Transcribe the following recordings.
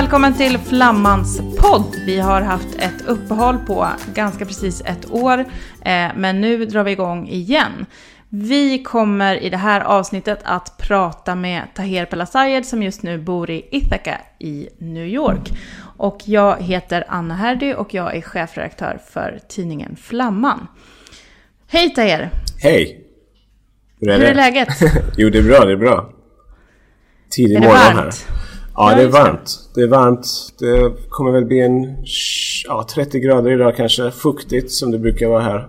välkommen till Flammans podd. Vi har haft ett uppehåll på ganska precis ett år, men nu drar vi igång igen. Vi kommer i det här avsnittet att prata med Taher Pelasayed som just nu bor i Ithaca i New York. Och jag heter Anna Herdy och jag är chefredaktör för tidningen Flamman. Hej Taher! Hej! Hur är läget? Jo, det är bra. Tidig morgon här. Ja, det är varmt. Det är varmt. Det kommer väl bli en 30 grader idag kanske. Fuktigt som det brukar vara här.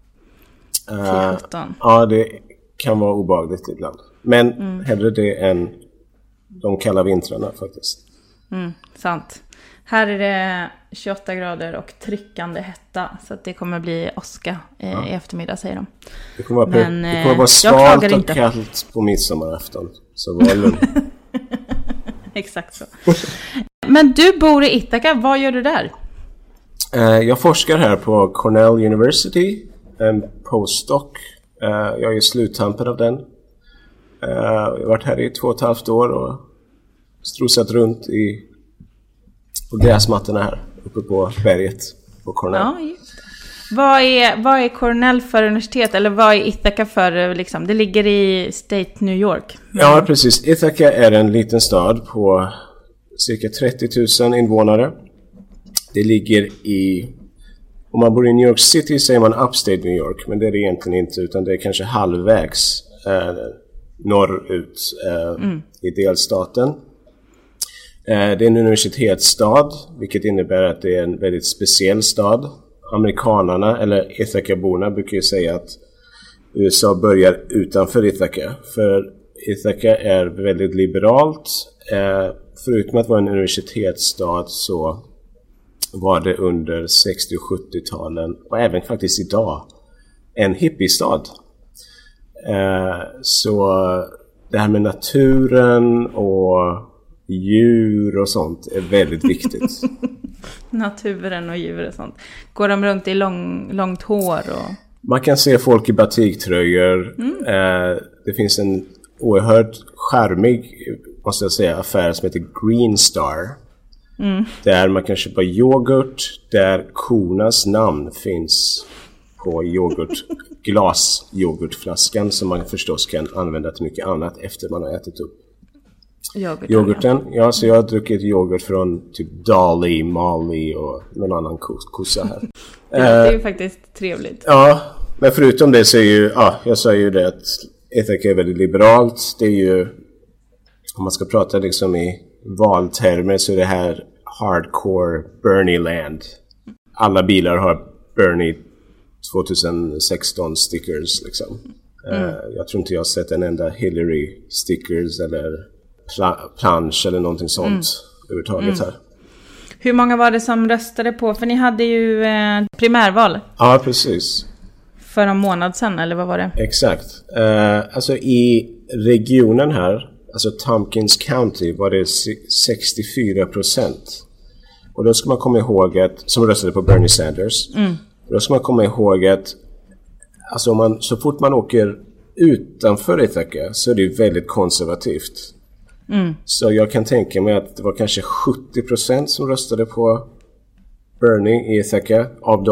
Ja, det kan vara obehagligt ibland. Men hellre det än de kalla vintrarna faktiskt. Sant. Här är det 28 grader och tryckande hetta. Så att det kommer bli åska i eftermiddag, säger de. Det kommer vara svalt och kallt på midsommarafton. Så var lugn. Exakt så. Men du bor i Ithaca. Vad gör du där? Jag forskar här på Cornell University. En postdoc. Jag är sluttampen av den. Jag har varit här i 2,5 år och strosat runt på gräsmattorna här uppe på berget på Cornell. Ja, vad är Cornell för universitet? Eller vad är Ithaca för? Liksom? Det ligger i State New York. Ja, precis. Ithaca är en liten stad på cirka 30 000 invånare. Det ligger om man bor i New York City säger man Upstate New York. Men det är det egentligen inte, utan det är kanske halvvägs norrut i delstaten. Det är en universitetsstad, vilket innebär att det är en väldigt speciell stad. Amerikanerna, eller Ithaca-borna, brukar ju säga att USA börjar utanför Ithaca. För Ithaca är väldigt liberalt. Förutom att vara en universitetsstad så var det under 60- och 70-talen och även faktiskt idag en hippiestad. Så det här med naturen och djur och sånt är väldigt viktigt. Naturen och djur och sånt. Går de runt i långt hår? Man kan se folk i batiktröjor. Det finns en oerhört charmig, måste jag säga, affär som heter Green Star. Där man kan köpa yoghurt, där kornas namn finns på glasyoghurtflaskan som man förstås kan använda till mycket annat efter man har ätit upp yoghurten. Ja, så jag har druckit yoghurt från typ Dolly, Molly och någon annan kossa här. Det är ju faktiskt trevligt. Ja, men förutom det så är ju, jag sa ju det att Ithaca är väldigt liberalt. Det är ju, om man ska prata liksom i valtermer så är det här hardcore Bernie-land. Alla bilar har Bernie 2016 stickers liksom. Jag tror inte jag har sett en enda Hillary stickers eller plansch eller någonting sånt överhuvudtaget här. Hur många var det som röstade på? För ni hade ju primärval. Ja, precis. För en månad sedan, eller vad var det? Exakt. Alltså i regionen här, alltså Tompkins County, var det 64%. Och då ska man komma ihåg att, som röstade på Bernie Sanders, då ska man komma ihåg att alltså så fort man åker utanför Ithaca så är det ju väldigt konservativt. Så jag kan tänka mig att det var kanske 70% som röstade på Bernie i Ithaca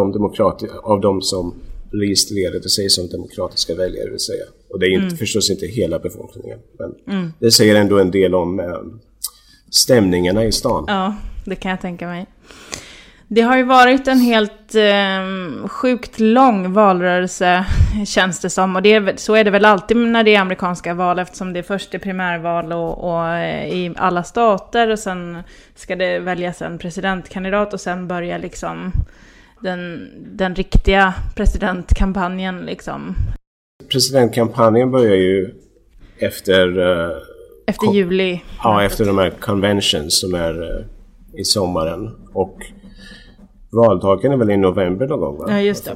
av de som registrerade sig som demokratiska väljare, vill säga. Och det är förstås inte hela befolkningen. Men det säger ändå en del om stämningarna i stan. Ja, det kan jag tänka mig. Det har ju varit en helt sjukt lång valrörelse, känns det som. Och så är det väl alltid när det är amerikanska val, eftersom det är först i primärval och i alla stater. Och sen ska det väljas en presidentkandidat och sen börjar liksom den riktiga presidentkampanjen liksom. Presidentkampanjen börjar ju efter juli. Ja, efter de här conventions som är i sommaren. Och valdagen är väl i november någon gång, va? Ja, just det.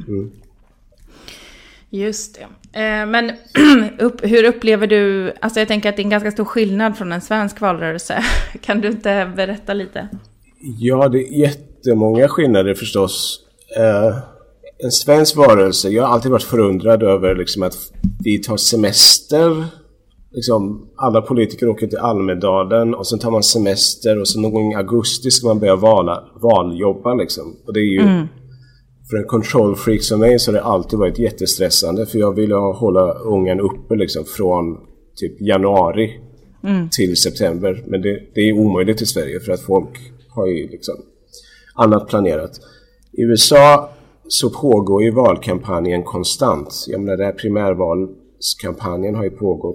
Just det. Men hur upplever du, alltså jag tänker att det är en ganska stor skillnad från en svensk valrörelse. Kan du inte berätta lite? Ja, det är jättemånga skillnader förstås. En svensk valrörelse, jag har alltid varit förundrad över liksom att vi tar semester liksom, alla politiker åker till Almedalen och sen tar man semester och så någon gång i augusti ska man börja valjobba liksom. Och det är ju för en control freak som mig så har det alltid varit jättestressande, för jag vill hålla ungen uppe liksom från typ januari till september, men det är omöjligt i Sverige för att folk har ju liksom annat planerat. I USA så pågår ju valkampanjen konstant. Jag menar, den här primärvalskampanjen har ju pågått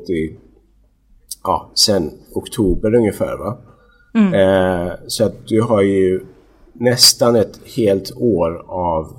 sen oktober ungefär, va? Så att du har ju nästan ett helt år av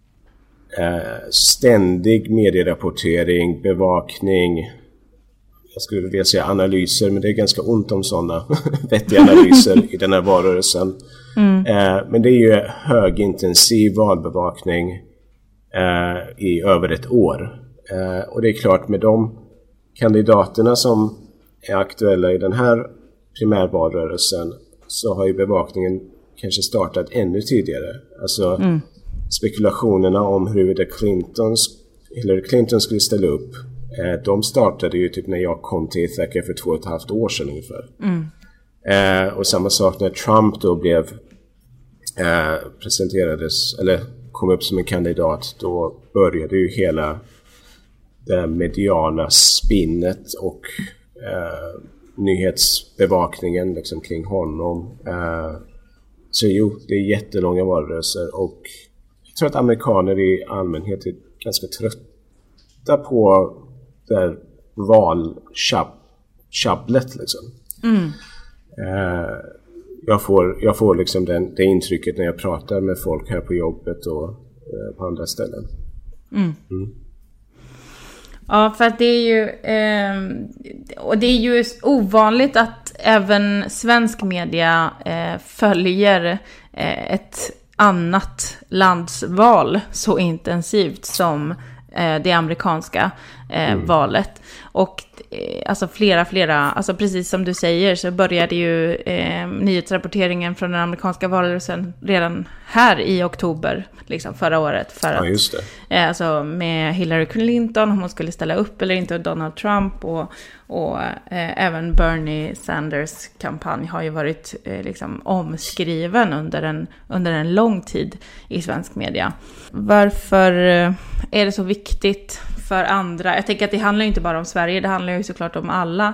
ständig medierapportering, bevakning, jag skulle vilja säga analyser, men det är ganska ont om sådana vettiga analyser i den här valrörelsen. Men det är ju högintensiv valbevakning i över ett år. Och det är klart, med de kandidaterna som är aktuella i den här primärvalrörelsen så har ju bevakningen kanske startat ännu tidigare. Alltså spekulationerna om huruvida Hillary Clinton skulle ställa upp, de startade ju typ när jag kom till Ithaca för 2,5 år sedan ungefär. Och samma sak när Trump då blev presenterades eller kom upp som en kandidat, då började ju hela det mediala spinnet och nyhetsbevakningen liksom kring honom. Så jo, det är jättelånga valrörelser, och jag tror att amerikaner i allmänhet är ganska trötta på det här valtjabblet liksom. Jag får liksom det intrycket när jag pratar med folk här på jobbet och på andra ställen. Ja, för att det är ju och det är ju ovanligt att även svensk media följer ett annat lands val så intensivt som det amerikanska valet. Och alltså flera, alltså precis som du säger så började ju nyhetsrapporteringen från den amerikanska valrörelsen redan här i oktober liksom förra året, för att just det. Alltså med Hillary Clinton, om hon skulle ställa upp eller inte, och Donald Trump och även Bernie Sanders kampanj har ju varit liksom omskriven under en lång tid i svensk media. Varför är det så viktigt för andra? Jag tänker att det handlar inte bara om Sverige, det handlar ju såklart om alla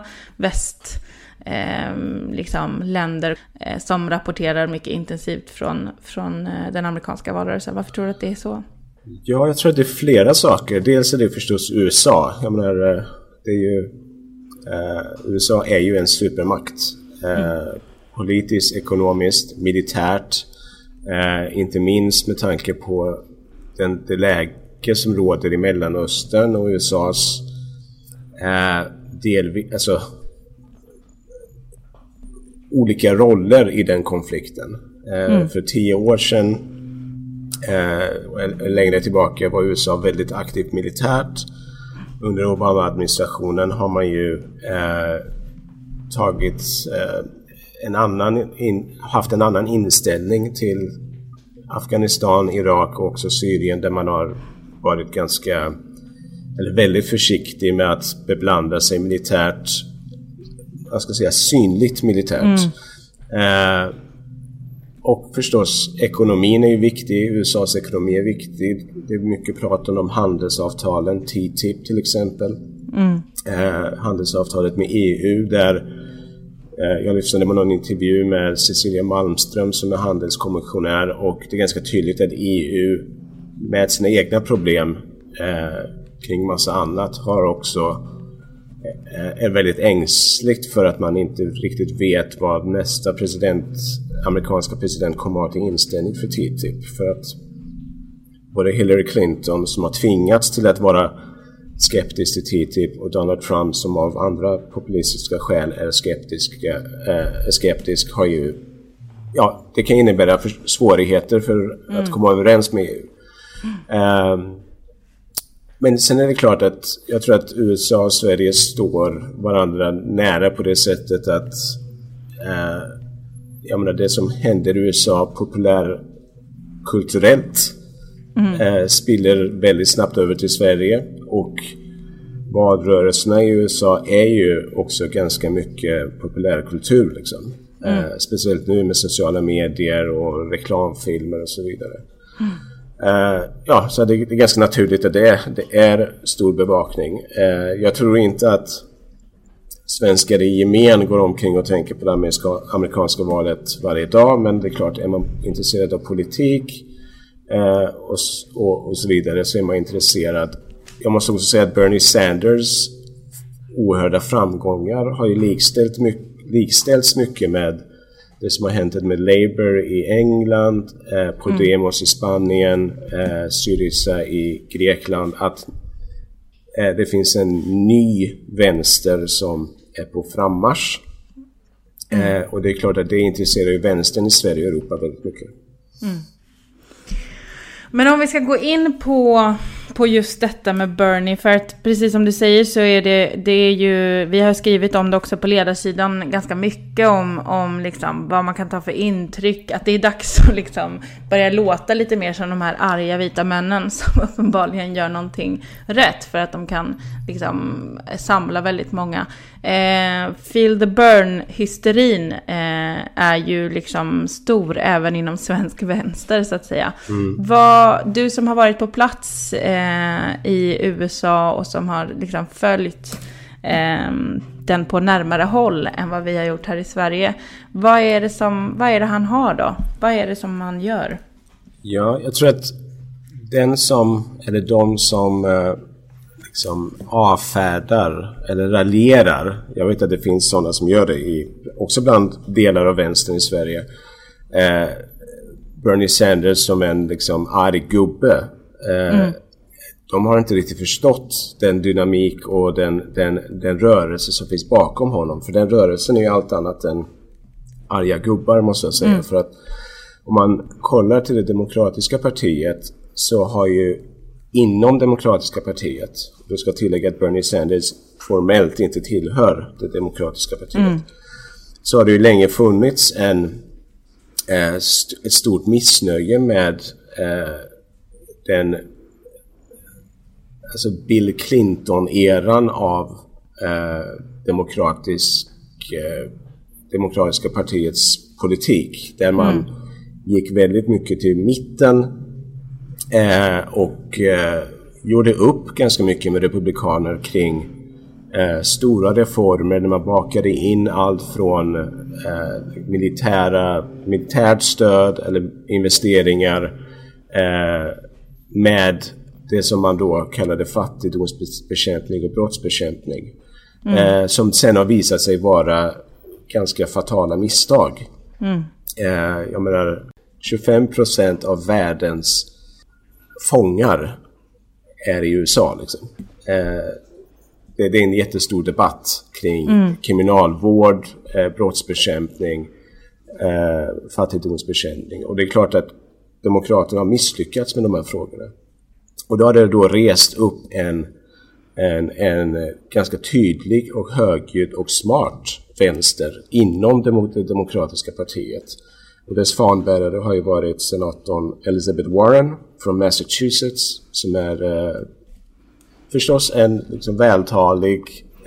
liksom länder som rapporterar mycket intensivt från den amerikanska valrörelsen. Varför tror du att det är så? Ja, jag tror att det är flera saker. Dels är det förstås USA. Jag menar, det är ju USA är ju en supermakt. Politiskt, ekonomiskt, militärt. Inte minst med tanke på det läge som råder i Mellanöstern och USAs alltså olika roller i den konflikten. För 10 år sedan längre tillbaka var USA väldigt aktivt militärt. Under Obama-administrationen har man ju haft en annan inställning till Afghanistan, Irak och också Syrien, där man har varit väldigt försiktig med att beblanda sig militärt, jag ska säga synligt militärt. Och förstås, ekonomin är ju viktig. USAs ekonomi är viktig. Det är mycket prat om handelsavtalen, TTIP till exempel. Handelsavtalet med EU, där jag lyssnade på någon intervju med Cecilia Malmström som är handelskommissionär, och det är ganska tydligt att EU med sina egna problem kring massa annat är väldigt ängsligt för att man inte riktigt vet vad nästa amerikanska president kommer att ha till inställning för TTIP. För att både Hillary Clinton, som har tvingats till att vara skeptisk till TTIP, och Donald Trump, som av andra populistiska skäl är skeptisk, har ju, ja, det kan innebära svårigheter för att komma överens med EU. Men sen är det klart att jag tror att USA och Sverige står varandra nära på det sättet att jag menar, det som händer i USA populärkulturellt spiller väldigt snabbt över till Sverige, och valrörelserna i USA är ju också ganska mycket populärkultur liksom. Speciellt nu med sociala medier och reklamfilmer och så vidare. Så det är ganska naturligt att det är stor bevakning. Jag tror inte att svenskar i gemen går omkring och tänker på det amerikanska valet varje dag, men det är klart, är man intresserad av politik och så vidare, så är man intresserad. Jag måste också säga att Bernie Sanders oerhörda framgångar har ju likställts mycket med det som har hänt med Labour i England, Podemos i Spanien, Syriza i Grekland, att det finns en ny vänster som är på frammarsch. Och det är klart att det intresserar ju vänstern i Sverige och Europa väldigt mycket. Men om vi ska gå in på just detta med Bernie, för att precis som du säger så är det är ju, vi har skrivit om det också på ledarsidan ganska mycket om liksom vad man kan ta för intryck, att det är dags att liksom börja låta lite mer som de här arga vita männen som uppenbarligen gör någonting rätt för att de kan liksom samla väldigt många. Feel the burn-hysterin är ju liksom stor även inom svensk vänster så att säga. Du som har varit på plats i USA och som har liksom följt den på närmare håll än vad vi har gjort här i Sverige. Vad är det han har då? Vad är det som han gör? Ja, jag tror att de som liksom avfärdar eller raljerar, jag vet att det finns sådana som gör det också bland delar av vänstern i Sverige, Bernie Sanders som en liksom arg gubbe, de har inte riktigt förstått den dynamik och den rörelse som finns bakom honom, för den rörelsen är ju allt annat än arga gubbar, måste jag säga. För att om man kollar till det demokratiska partiet, så har ju inom demokratiska partiet, du ska tillägga att Bernie Sanders formellt inte tillhör det demokratiska partiet, så har det ju länge funnits ett stort missnöje med alltså Bill Clinton-eran av demokratiska partiets politik, där man gick väldigt mycket till mitten och gjorde upp ganska mycket med republikaner kring stora reformer, när man bakade in allt från militärt stöd eller investeringar med det som man då kallade fattigdomsbekämpning och brottsbekämpning, som sen har visat sig vara ganska fatala misstag. Jag menar, 25% av världens fångar är i USA liksom. Det är en jättestor debatt kring kriminalvård, brottsbekämpning, fattigdomsbekämpning, och det är klart att demokraterna har misslyckats med de här frågorna. Och då har det då rest upp en ganska tydlig och högljudd och smart vänster inom det demokratiska partiet. Och dess fanbärare har ju varit senatorn Elizabeth Warren från Massachusetts, som är förstås en liksom vältalig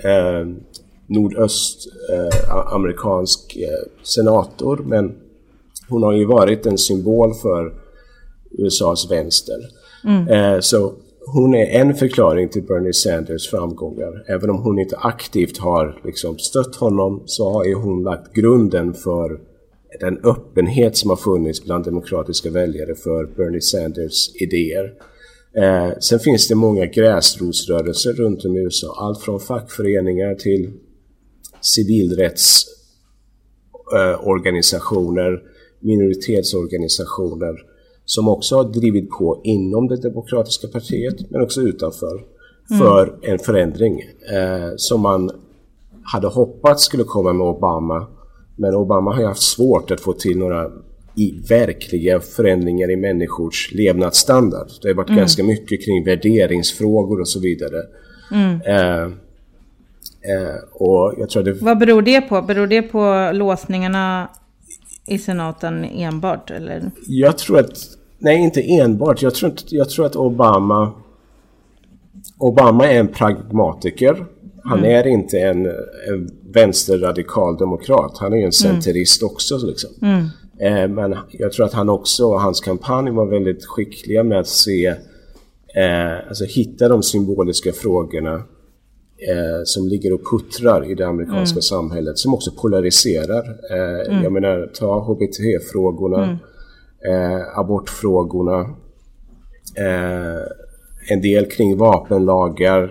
nordöstamerikansk senator, men hon har ju varit en symbol för USAs vänster. Så hon är en förklaring till Bernie Sanders framgångar. Även om hon inte aktivt har liksom stött honom, så har ju hon lagt grunden för den öppenhet som har funnits bland demokratiska väljare för Bernie Sanders idéer. Sen finns det många gräsrotsrörelser runt om i USA. Allt från fackföreningar till civilrättsorganisationer, minoritetsorganisationer, som också har drivit på inom det demokratiska partiet, men också utanför, för en förändring som man hade hoppats skulle komma med Obama. Men Obama har ju haft svårt att få till några verkliga förändringar i människors levnadsstandard. Det har varit ganska mycket kring värderingsfrågor och så vidare. Och jag tror Vad beror det på? Beror det på låsningarna i senaten enbart, eller? Jag tror att, nej, inte enbart. Jag tror att Obama, Obama är en pragmatiker. Han är inte en vänsterradikal demokrat. Han är en centerist också. Liksom. Men jag tror att han också och hans kampanj var väldigt skickliga med att se, alltså hitta de symboliska frågorna som ligger och puttrar i det amerikanska samhället, som också polariserar. Jag menar, ta HBT-frågorna, abortfrågorna, en del kring vapenlagar,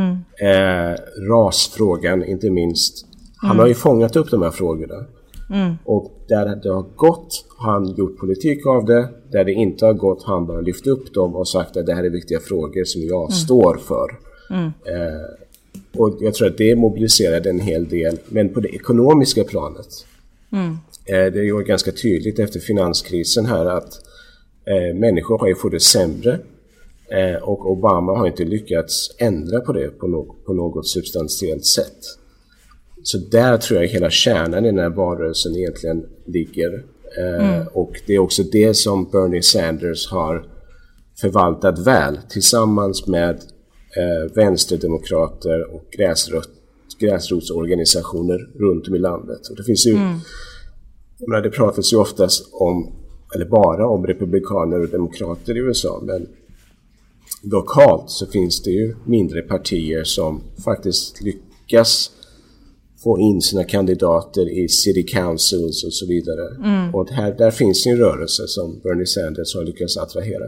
rasfrågan inte minst. Han har ju fångat upp de här frågorna. Och där det har gått har han gjort politik av det. Där det inte har gått har han bara lyft upp dem och sagt att det här är viktiga frågor som jag står för. Och jag tror att det mobiliserade en hel del. Men på det ekonomiska planet, det är ju ganska tydligt efter finanskrisen här att människor har ju fått det sämre. Och Obama har inte lyckats ändra på det på något substantiellt sätt. Så där tror jag hela kärnan i den här valrörelsen egentligen ligger. Och det är också det som Bernie Sanders har förvaltat väl tillsammans med vänsterdemokrater och gräsrotsorganisationer runt om i landet. Och det finns ju, det pratas ju oftast om, eller bara om republikaner och demokrater i USA, men lokalt så finns det ju mindre partier som faktiskt lyckas få in sina kandidater i city councils och så vidare. Och där finns en rörelse som Bernie Sanders har lyckats attrahera.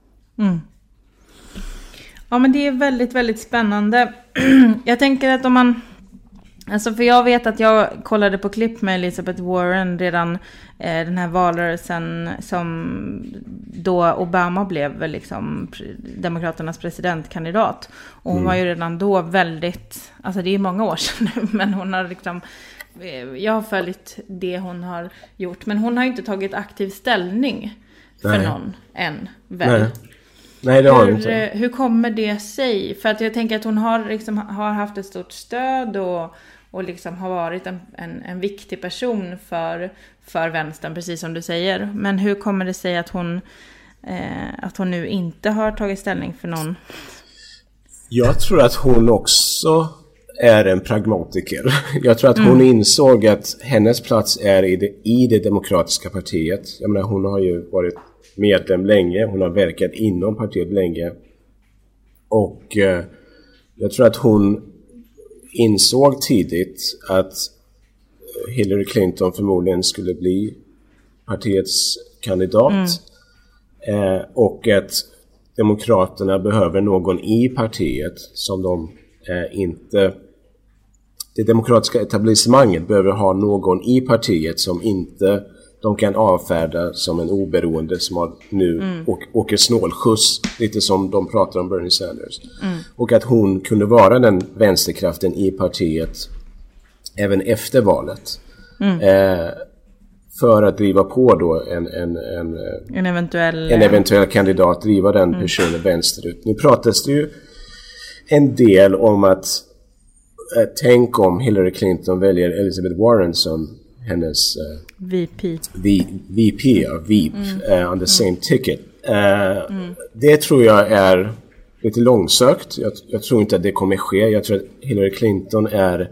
Ja, men det är väldigt, väldigt spännande. Jag tänker att om man... Alltså, för jag vet att jag kollade på klipp med Elizabeth Warren redan den här valrörelsen som då Obama blev liksom demokraternas presidentkandidat. Och hon var ju redan då väldigt, alltså det är många år sedan nu, men hon har liksom, jag har följt det hon har gjort. Men hon har ju inte tagit aktiv ställning för någon än, väl? Nej, det har hon inte. Hur kommer det sig? För att jag tänker att hon har haft ett stort stöd och liksom har varit en viktig person för vänstern, precis som du säger. Men hur kommer det sig att hon nu inte har tagit ställning för någon? Jag tror att hon också är en pragmatiker. Jag tror att hon insåg att hennes plats är i det demokratiska partiet. Jag menar, hon har ju varit medlem länge. Hon har verkat inom partiet länge. Och jag tror att hon insåg tidigt att Hillary Clinton förmodligen skulle bli partiets kandidat. Och att demokraterna behöver någon i partiet som de inte... Det demokratiska etablissemanget behöver ha någon i partiet som inte de kan avfärda som en oberoende som har nu åker snålskjuts, lite som de pratar om Bernie Sanders. Och att hon kunde vara den vänsterkraften i partiet även efter valet. För att driva på då en eventuell kandidat, driva den personen vänsterut. Nu pratas det ju en del om att tänk om Hillary Clinton väljer Elizabeth Warren som hennes VP on the same ticket. Det tror jag är lite långsökt. Jag tror inte att det kommer ske. Jag tror att Hillary Clinton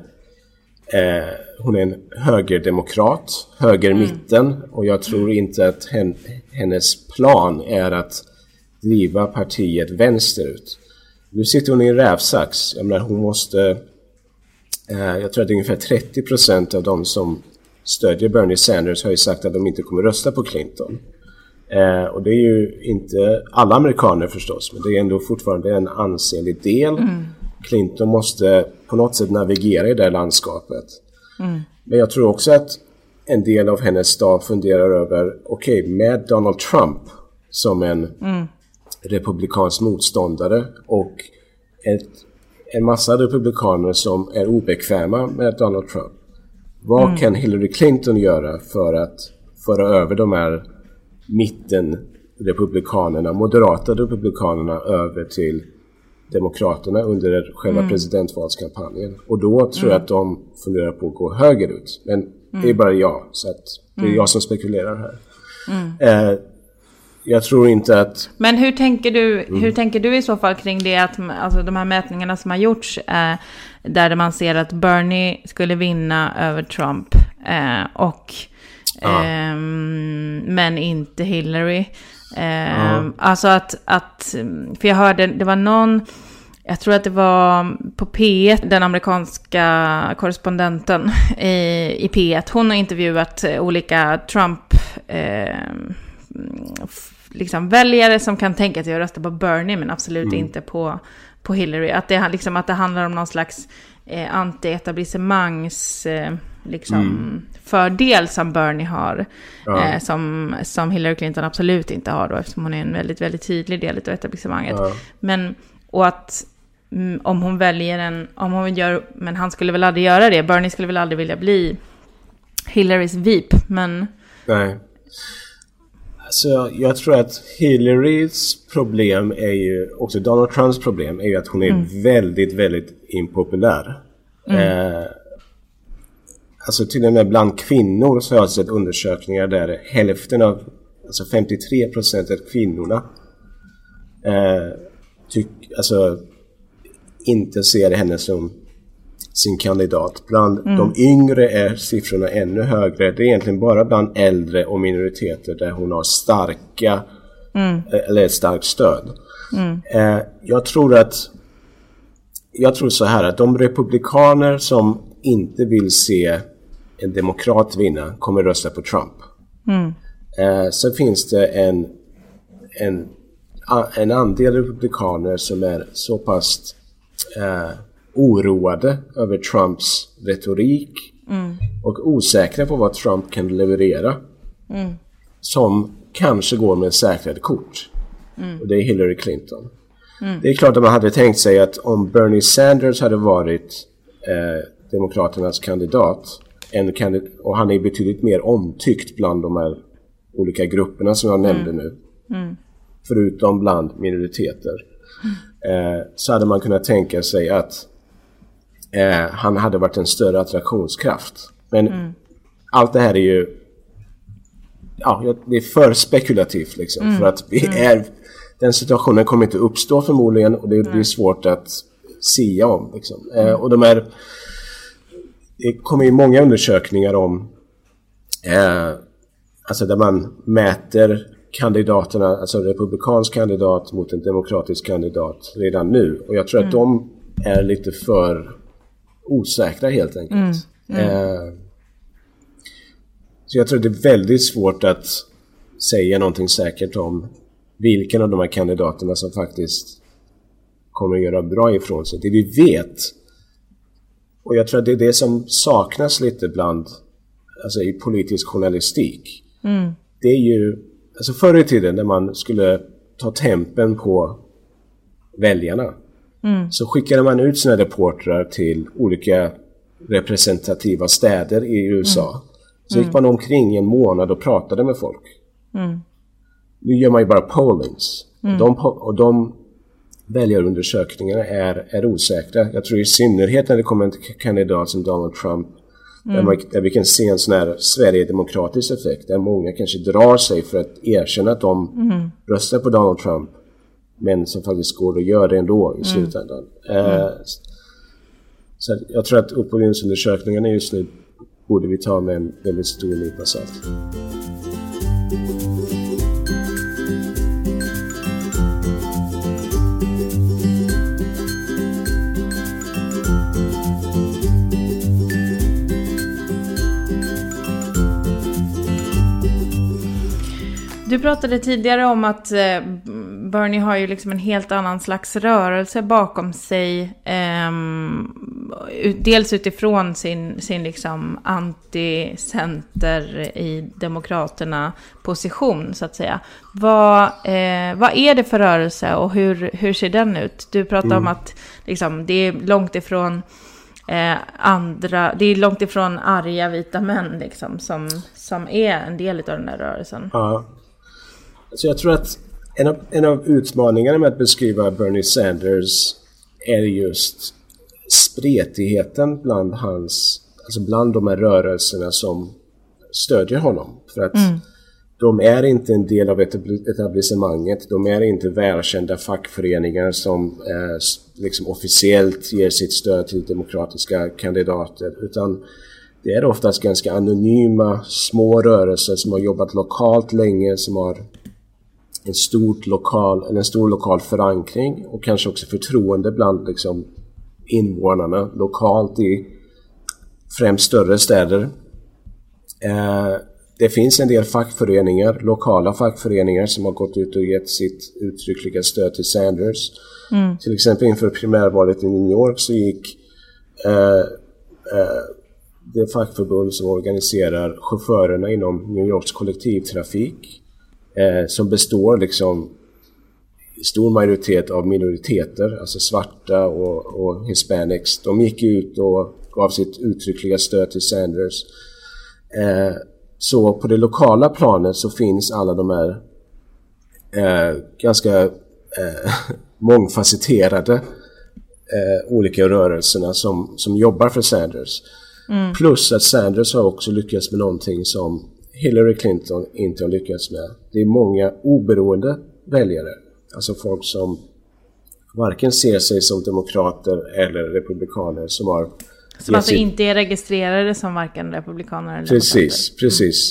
hon är en högerdemokrat, högermitten, och jag tror inte att hennes plan är att driva partiet vänsterut. Nu sitter hon i en rävsax. Jag menar, hon måste jag tror att ungefär 30% av de som stödjer Bernie Sanders har ju sagt att de inte kommer rösta på Clinton. Och det är ju inte alla amerikaner förstås, men det är ändå fortfarande en ansenlig del. Clinton måste på något sätt navigera i det här landskapet. Men jag tror också att en del av hennes stab funderar över, okej, med Donald Trump som en republikansk motståndare och en massa republikaner som är obekväma med Donald Trump. Vad kan Hillary Clinton göra för att föra över de här mittenrepublikanerna, moderata republikanerna över till demokraterna under själva presidentvalskampanjen? Och då tror jag att de funderar på att gå högerut. Men det är bara jag, så att det är jag som spekulerar här. jag tror inte att... Men hur tänker du i så fall kring det att alltså, de här mätningarna som har gjorts där man ser att Bernie skulle vinna över Trump men inte Hillary. Alltså att för jag hörde, det var någon, jag tror att det var på P1, den amerikanska korrespondenten i P1, hon har intervjuat olika Trump liksom väljare som kan tänka sig att rösta på Bernie men absolut inte på Hillary. Att det, liksom, att det handlar om någon slags anti-etablissemangs fördel som Bernie har, som Hillary Clinton absolut inte har då, eftersom hon är en väldigt, väldigt tydlig del av etablissemanget. Men, och att om hon väljer men han skulle väl aldrig göra det. Bernie skulle väl aldrig vilja bli Hillarys VIP, men... Nej. Alltså, jag tror att Hillarys problem är ju, också Donald Trumps problem är ju att hon är väldigt, väldigt impopulär. Alltså till och med bland kvinnor så har jag sett undersökningar där hälften av, alltså 53% av kvinnorna inte ser henne som sin kandidat. Bland de yngre är siffrorna ännu högre. Det är egentligen bara bland äldre och minoriteter där hon har eller ett starkt stöd. Jag tror så här att de republikaner som inte vill se en demokrat vinna kommer rösta på Trump. Sen finns det en andel republikaner som är så pass oroade över Trumps retorik och osäkra på vad Trump kan leverera, som kanske går med säkrade kort. Och det är Hillary Clinton. Det är klart att man hade tänkt sig att om Bernie Sanders hade varit demokraternas kandidat, och han är betydligt mer omtyckt bland de här olika grupperna som jag nämnde nu, förutom bland minoriteter, så hade man kunnat tänka sig att han hade varit en större attraktionskraft. Men allt det här är ju det är för spekulativt liksom, för att den situationen kommer inte uppstå förmodligen, och det blir svårt att sia om liksom. Och det kommer ju många undersökningar om alltså där man mäter kandidaterna, alltså republikansk kandidat mot en demokratisk kandidat redan nu, och jag tror att de är lite för osäkra helt enkelt. Så jag tror att det är väldigt svårt att säga någonting säkert om vilken av de här kandidaterna som faktiskt kommer att göra bra ifrån sig. Det vi vet, och jag tror att det är det som saknas lite bland, alltså i politisk journalistik, det är ju, alltså förr i tiden när man skulle ta tempen på väljarna, så skickade man ut sina reportrar till olika representativa städer i USA. Så gick man omkring i en månad och pratade med folk. Nu gör man ju bara pollings. De väljarundersökningarna är osäkra. Jag tror i synnerhet när det kommer en kandidat som Donald Trump, där vi kan se en sån här Sverigedemokratisk effekt, där många kanske drar sig för att erkänna att de röstar på Donald Trump, men som faktiskt går och gör det ändå i slutändan. Så jag tror att opinionsundersökningarna just nu borde vi ta med en väldigt stor nypa salt. Du pratade tidigare om att Bernie har ju liksom en helt annan slags rörelse bakom sig. Dels utifrån sin liksom anti-center i demokraterna position så att säga. Vad är det för rörelse och hur ser den ut? Du pratade om att liksom, det är långt ifrån det är långt ifrån arga vita män liksom, som är en del av den här rörelsen. Ja. Så jag tror att en av utmaningarna med att beskriva Bernie Sanders är just spretigheten bland bland de här rörelserna som stödjer honom. För att de är inte en del av etablissemanget. De är inte välkända fackföreningar som liksom officiellt ger sitt stöd till demokratiska kandidater. Utan det är oftast ganska anonyma små rörelser som har jobbat lokalt länge, som har en stor lokal förankring och kanske också förtroende bland liksom invånarna lokalt i främst större städer. Det finns en del fackföreningar, lokala fackföreningar som har gått ut och gett sitt uttryckliga stöd till Sanders. Till exempel inför primärvalet i New York så gick det fackförbund som organiserar chaufförerna inom New Yorks kollektivtrafik, som består liksom i stor majoritet av minoriteter, alltså svarta och hispanics. De gick ut och gav sitt uttryckliga stöd till Sanders. Så på det lokala planet så finns alla de här ganska mångfacetterade olika rörelserna som jobbar för Sanders. Plus att Sanders har också lyckats med någonting som Hillary Clinton inte har lyckats med. Det är många oberoende väljare. Alltså folk som varken ser sig som demokrater eller republikaner som har... Som alltså inte är registrerade som varken republikaner eller demokrater. Precis.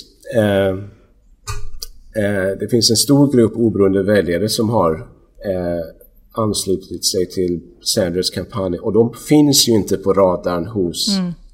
Det finns en stor grupp oberoende väljare som har anslutit sig till Sanders kampanj. Och de finns ju inte på radarn hos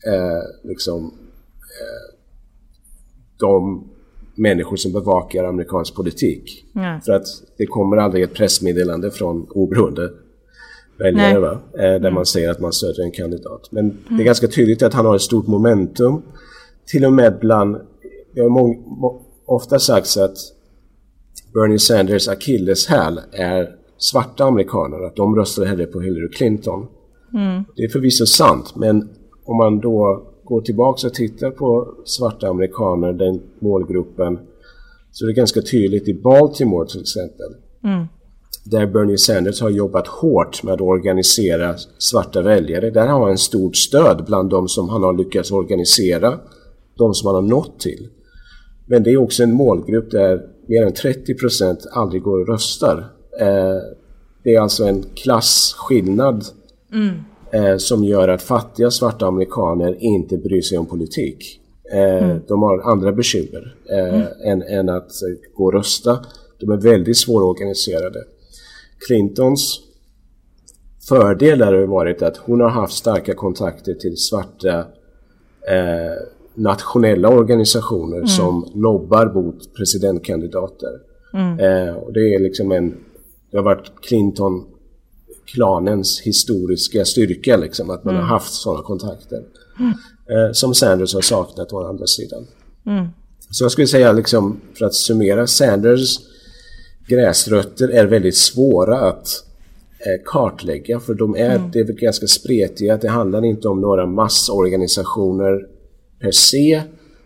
de människor som bevakar amerikansk politik. För att det kommer aldrig ett pressmeddelande från oberoende väljare, där man säger att man stöder en kandidat. Men det är ganska tydligt att han har ett stort momentum. Till och med bland, det har ofta sagts att Bernie Sanders akilleshäl är svarta amerikaner, att de röstar hellre på Hillary Clinton. Det är förvisso sant, men om man då går tillbaka och tittar på svarta amerikaner, den målgruppen, så är det ganska tydligt i Baltimore till exempel. Där Bernie Sanders har jobbat hårt med att organisera svarta väljare. Där har han en stort stöd bland de som han har lyckats organisera, de som han har nått till. Men det är också en målgrupp där mer än 30% aldrig går och röstar. Det är alltså en klassskillnad som gör att fattiga svarta amerikaner inte bryr sig om politik. De har andra bekymmer än att gå och rösta. De är väldigt svårorganiserade. Clintons fördelar har varit att hon har haft starka kontakter till svarta nationella organisationer som lobbar mot presidentkandidater. Och det är liksom det har varit Clinton-klanens historiska styrka liksom, att man har haft sådana kontakter som Sanders har saknat å andra sidan. Så jag skulle säga liksom, för att summera, Sanders gräsrötter är väldigt svåra att kartlägga, för det är ganska spretiga. Det handlar inte om några massorganisationer per se,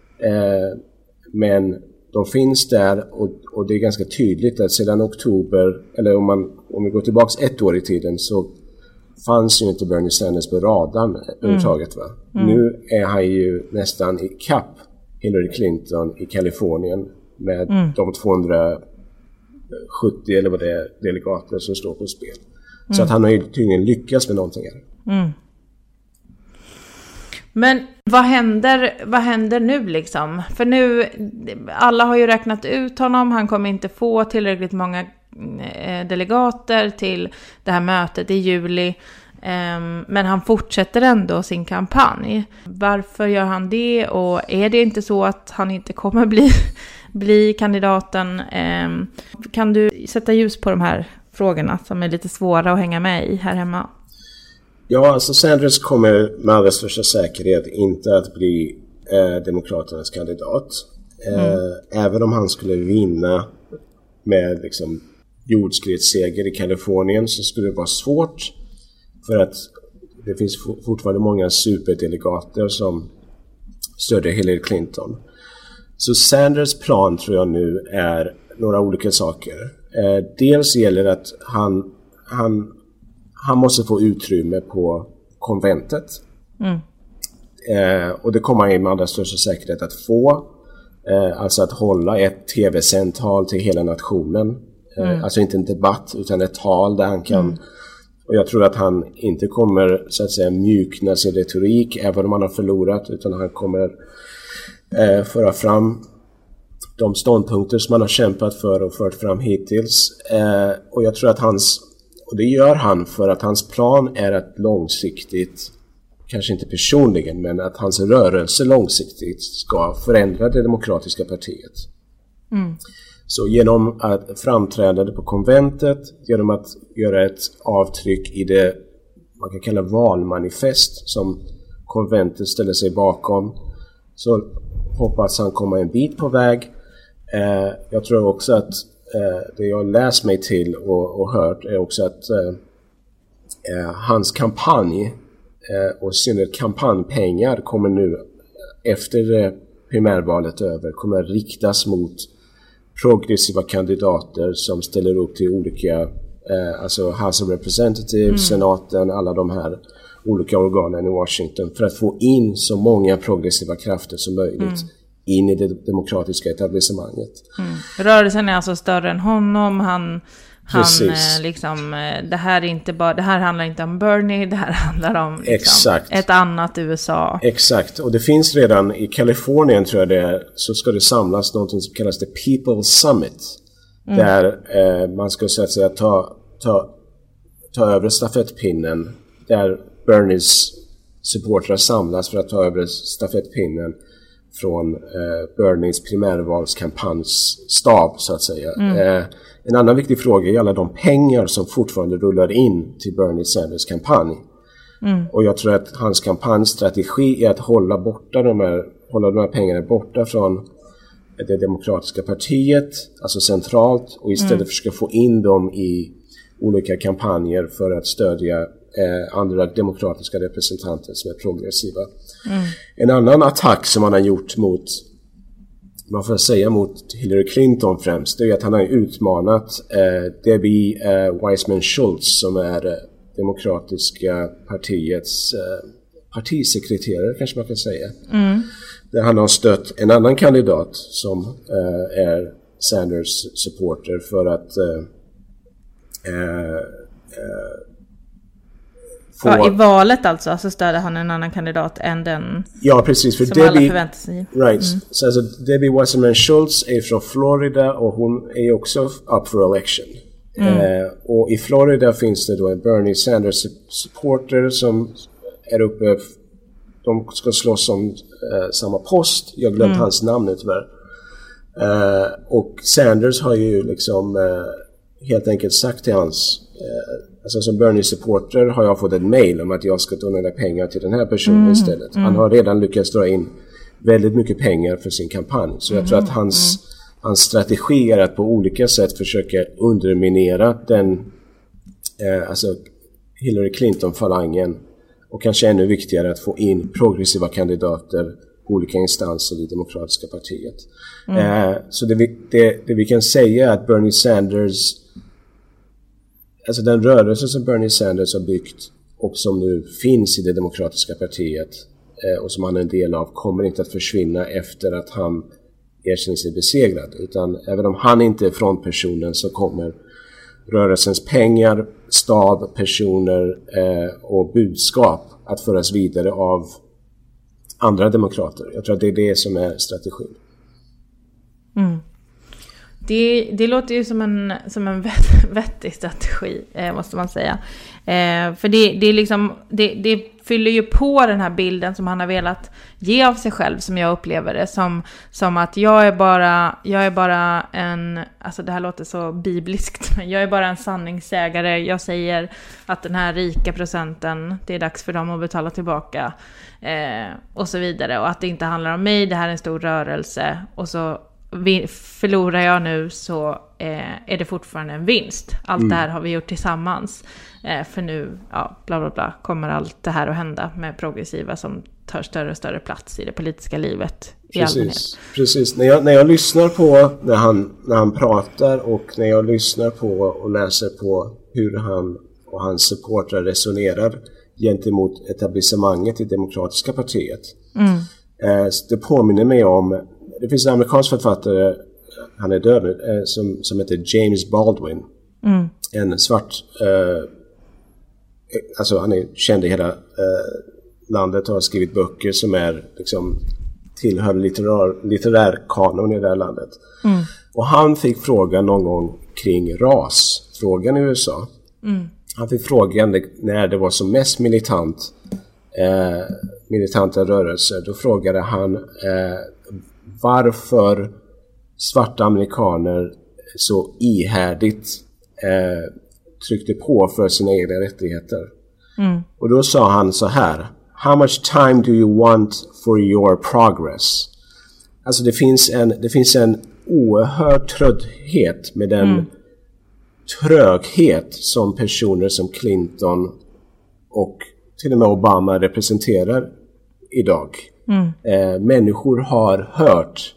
men de finns där, och det är ganska tydligt att sedan oktober, eller om vi går tillbaks ett år i tiden, så fanns ju inte Bernie Sanders på radarn överhuvudtaget, va? Nu är han ju nästan i kapp Hillary Clinton i Kalifornien med de 270 eller vad det är delegater som står på spel. Så att han har ju tydligen lyckats med någonting här. Men vad händer nu liksom? För nu, alla har ju räknat ut honom. Han kommer inte få tillräckligt många delegater till det här mötet i juli. Men han fortsätter ändå sin kampanj. Varför gör han det? Och är det inte så att han inte kommer bli kandidaten? Kan du sätta ljus på de här frågorna som är lite svåra att hänga med i här hemma? Ja, alltså Sanders kommer med allra största säkerhet inte att bli demokraternas kandidat. Även om han skulle vinna med liksom jordskredsseger i Kalifornien, så skulle det vara svårt, för att det finns fortfarande många superdelegater som stödjer Hillary Clinton. Så Sanders plan tror jag nu är några olika saker. Dels gäller att han måste få utrymme på konventet. Och det kommer han med allra största säkerhet att få. Alltså att hålla ett tv-sändtal till hela nationen. Alltså inte en debatt utan ett tal där han kan... Och jag tror att han inte kommer så att säga mjukna sin retorik även om han har förlorat, utan han kommer föra fram de ståndpunkter som han har kämpat för och fört fram hittills. Och jag tror att och det gör han för att hans plan är att långsiktigt, kanske inte personligen, men att hans rörelse långsiktigt ska förändra det demokratiska partiet. Så genom att framträda på konventet, genom att göra ett avtryck i det man kan kalla valmanifest som konventet ställer sig bakom, så hoppas han komma en bit på väg. Jag tror också att det jag läst mig till och hört är också att hans kampanj och synnerhet kampanjpengar kommer nu efter primärvalet över kommer riktas mot progressiva kandidater som ställer upp till olika alltså House of Representatives, senaten, alla de här olika organen i Washington, för att få in så många progressiva krafter som möjligt in i det demokratiska etablissemanget. Rörelsen är alltså större än honom. Han liksom, det här handlar inte om Bernie, det här handlar om liksom, ett annat USA. Exakt, och det finns redan i Kalifornien, tror jag det är, så ska det samlas något som kallas The People's Summit. Där man ska så att säga ta över stafettpinnen, där Bernies supportrar samlas för att ta över stafettpinnen från Bernies primärvalskampanjstab, så att säga. En annan viktig fråga är alla de pengar som fortfarande rullar in till Bernie Sanders kampanj. Och jag tror att hans kampanjstrategi är att hålla de här pengarna borta från det demokratiska partiet, alltså centralt, och istället försöka få in dem i olika kampanjer för att stödja andra demokratiska representanter som är progressiva. En annan attack som han har gjort mot Hillary Clinton främst, det är att han har utmanat Debbie Weissman Schultz, som är demokratiska partiets partisekreterare, kanske man kan säga. Där han har stött en annan kandidat som är Sanders supporter för att i valet alltså stödde han en annan kandidat än den precis, för som Debbie, alla förväntar sig. Right. Så alltså, Debbie Wasserman Schultz är från Florida och hon är också up for election. Och i Florida finns det då en Bernie Sanders supporter som är uppe, de ska slåss om samma post. Jag glömt hans namn nu tyvärr. Och Sanders har ju liksom helt enkelt sagt till hans alltså som Bernie-supporter har jag fått ett mail om att jag ska donera pengar till den här personen istället. Han har redan lyckats dra in väldigt mycket pengar för sin kampanj. Så jag tror att hans strategi är att på olika sätt försöka underminera den alltså Hillary Clinton-falangen, och kanske ännu viktigare att få in progressiva kandidater på olika instanser i demokratiska partiet. Så det vi kan säga är att Bernie Sanders, alltså den rörelse som Bernie Sanders har byggt och som nu finns i det demokratiska partiet och som han är en del av, kommer inte att försvinna efter att han erkänner sig besegrad, utan även om han inte är frontpersonen så kommer rörelsens pengar, stab, personer och budskap att föras vidare av andra demokrater. Jag tror att det är det som är strategin. Det låter ju som en vettig strategi, måste man säga. För det är liksom, det fyller ju på den här bilden som han har velat ge av sig själv, som jag upplever det. Som att jag är bara en, alltså det här låter så bibliskt, men jag är bara en sanningssägare. Jag säger att den här rika procenten, det är dags för dem att betala tillbaka. Och så vidare. Och att det inte handlar om mig, det här är en stor rörelse. Och så förlorar jag nu så är det fortfarande en vinst. Allt det här har vi gjort tillsammans. För nu, bla bla bla, kommer allt det här att hända med progressiva som tar större och större plats i det politiska livet i allmänhet. Precis. När jag lyssnar på när han pratar, och när jag lyssnar på och läser på hur han och hans supportrar resonerar gentemot etablissemanget i demokratiska partiet. Det påminner mig om det finns en amerikansk författare, han är död nu, som heter James Baldwin. En svart, alltså han är känd i hela landet och har skrivit böcker som är liksom tillhör litterär kanon i det här landet. Och han fick frågan någon gång kring rasfrågan i USA. Han fick frågan när det var som mest militanta rörelser. Då frågade han varför svarta amerikaner så ihärdigt tryckte på för sina egna rättigheter. Och då sa han så här: How much time do you want for your progress? Alltså det finns en oerhörd trötthet med den tröghet som personer som Clinton och till och med Obama representerar idag. Människor har hört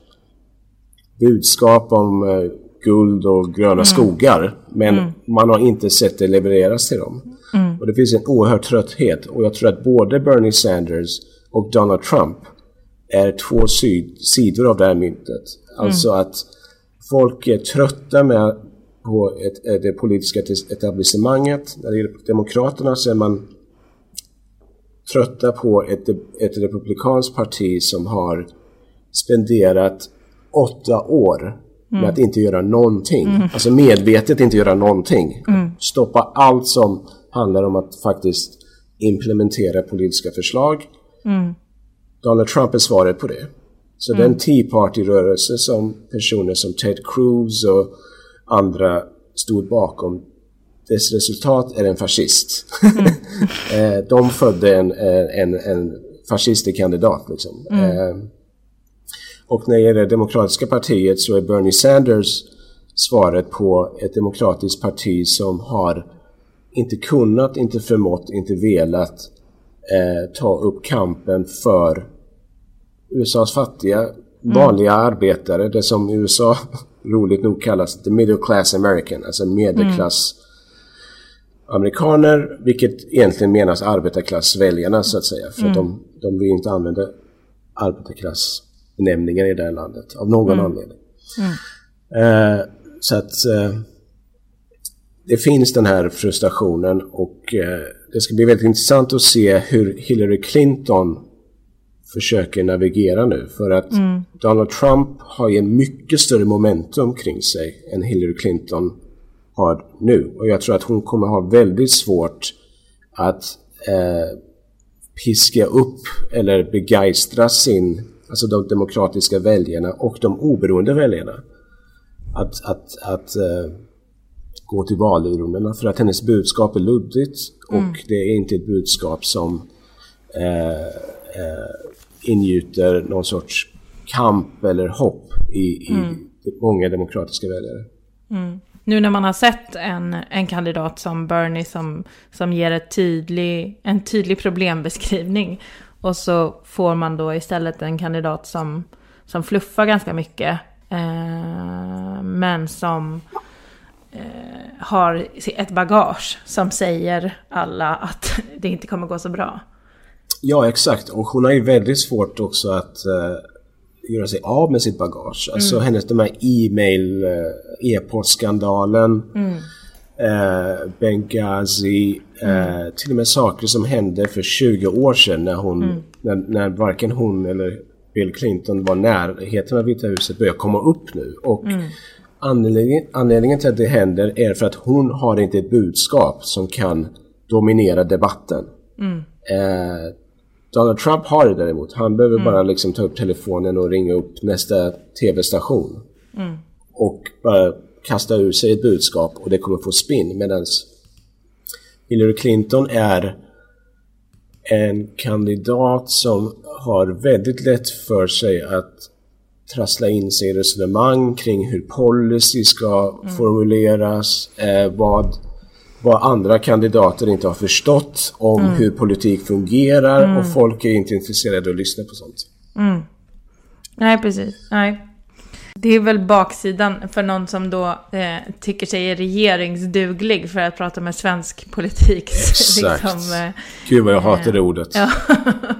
budskap om guld och gröna skogar, men man har inte sett det levereras till dem. Och det finns en oerhörd trötthet, och jag tror att både Bernie Sanders och Donald Trump är två sidor av det här myntet. Alltså att folk är trötta på det politiska etablissemanget. När det gäller demokraterna så är man trötta på ett republikanskt parti som har spenderat 8 år med att inte göra någonting. Alltså medvetet inte göra någonting. Stoppa allt som handlar om att faktiskt implementera politiska förslag. Donald Trump är svaret på det. Så den Tea Party-rörelse som personer som Ted Cruz och andra stod bakom, dess resultat är en fascist. De födde en fascistisk kandidat liksom. Och när det gäller det demokratiska partiet så är Bernie Sanders svaret på ett demokratiskt parti som har inte kunnat, inte förmått, inte velat ta upp kampen för USAs fattiga, vanliga arbetare, det som USA roligt nog kallas the middle class American, alltså medelklass amerikaner, vilket egentligen menas arbetarklassväljarna så att säga, för de vill inte använda arbetarklassbenämningar i det här landet av någon anledning. Så att det finns den här frustrationen, och det ska bli väldigt intressant att se hur Hillary Clinton försöker navigera nu, för att Donald Trump har en mycket större momentum kring sig än Hillary Clinton har nu, och jag tror att hon kommer ha väldigt svårt att piska upp eller begeistra alltså de demokratiska väljarna och de oberoende väljarna att gå till valurnorna, för att hennes budskap är luddigt och det är inte ett budskap som ingjuter någon sorts kamp eller hopp i många demokratiska väljare. Nu när man har sett en kandidat som Bernie som ger en tydlig problembeskrivning, och så får man då istället en kandidat som fluffar ganska mycket, men som har ett bagage som säger alla att det inte kommer gå så bra. Ja, exakt. Och hon har ju väldigt svårt också att göra sig av med sitt bagage. Alltså de här e-postskandalen, Benghazi, till och med saker som hände för 20 år sedan när varken hon eller Bill Clinton var närheten av Vita huset börjar komma upp nu. Och anledningen till att det händer är för att hon har inte ett budskap som kan dominera debatten. Donald Trump har det däremot. Han behöver bara liksom ta upp telefonen och ringa upp nästa tv-station och bara kasta ur sig ett budskap, och det kommer få spinn. Medan Hillary Clinton är en kandidat som har väldigt lätt för sig att trassla in sig i resonemang kring hur policy ska formuleras, vad andra kandidater inte har förstått om hur politik fungerar, och folk är inte intresserade av att lyssna på sånt. Nej, precis. Nej. Det är väl baksidan för någon som då tycker sig är regeringsduglig, för att prata med svensk politik. Exakt. Gud vad jag hatar det ordet. Ja.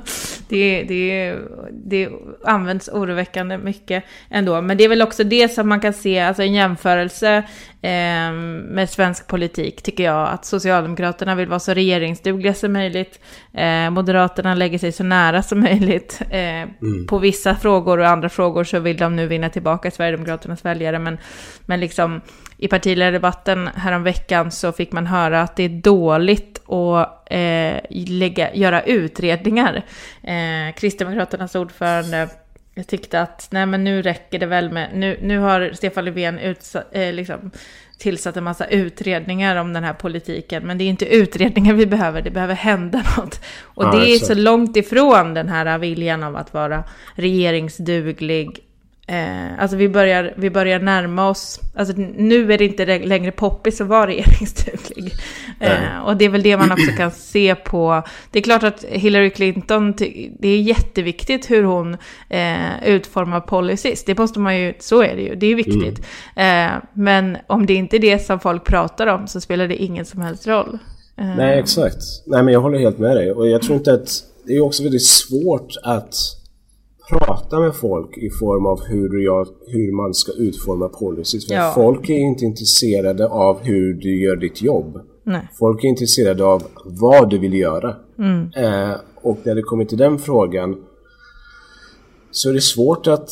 Det används oroväckande mycket ändå. Men det är väl också det som man kan se, alltså en jämförelse med svensk politik, tycker jag, att Socialdemokraterna vill vara så regeringsdugliga som möjligt. Moderaterna lägger sig så nära som möjligt på vissa frågor, och andra frågor så vill de nu vinna tillbaka Sverigedemokraternas väljare. Men liksom i partiledardebatten häromveckan så fick man höra att det är dåligt att göra utredningar. Kristdemokraternas ordförande tyckte att nej, men nu räcker det väl med, nu har Stefan Löfven tillsatt en massa utredningar om den här politiken, men det är inte utredningar vi behöver, det behöver hända något. Och det är så långt ifrån den här viljan av att vara regeringsduglig. Alltså vi börjar närma oss, alltså nu är det inte längre poppis att vara regeringsduglig. Och det är väl det man också kan se på. Det är klart att Hillary Clinton, det är jätteviktigt hur hon utformar policies. Det måste man ju, så är det ju, det är viktigt. Men om det inte är det som folk pratar om så spelar det ingen som helst roll. Nej, exakt. Nej, men jag håller helt med dig. Och jag tror inte att, det är också väldigt svårt att prata med folk i form av hur man ska utforma policies. För folk är inte intresserade av hur du gör ditt jobb. Nej. Folk är intresserade av vad du vill göra. Och när det kommer till den frågan så är det svårt att